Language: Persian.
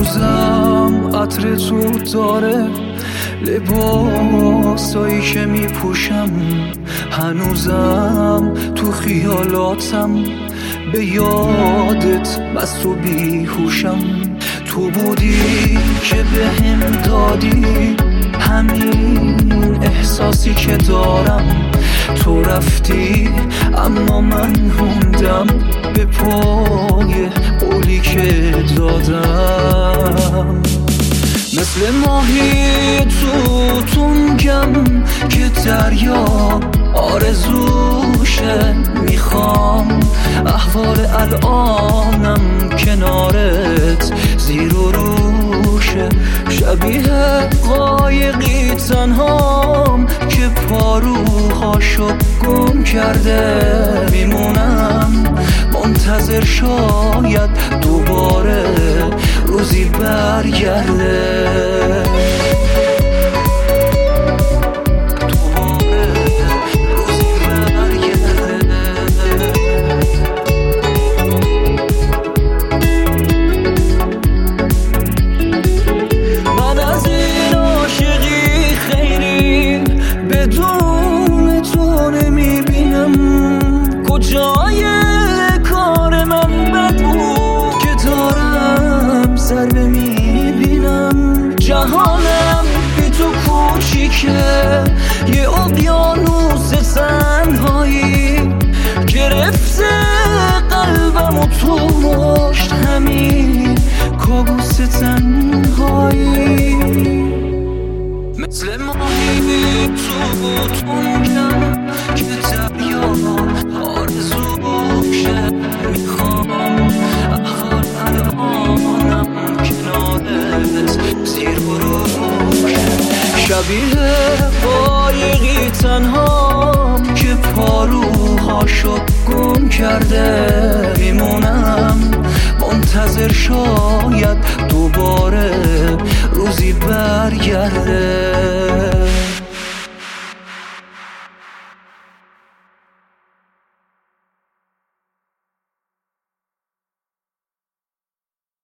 هنوزم عطر تو داره لباسایی که میپوشم، هنوزم تو خیالاتم به یادت مست و بیهوشم. تو بودی که بهم دادی همین احساسی که دارم، تو رفتی اما من موندم به پای قولی که دادم. مثل ماهی تو تنگم که دریا آرزوشه، میخوام احوال الانم کنارت زیر و روشه. شبیه قایقی تنهام که پاروهاشو گم کرده، میمونم منتظر شاید دوباره روزی برگرده. جای کار من بد بود که دارم ضربه میبینم. جهانم بی تو کوچیکه، یه اقیانوس تنهایی گرفته قلبم و تو مشت همین کابوس تنهایی. مثل ماهی تو تنگم که دریا آرزوشه، میخوام احوال الانم کنارت زیر و روشه. شبیه قایقی تنهام که پاروهاشو گم کرده، میمونم منتظر شاید دوباره روزی برگرده.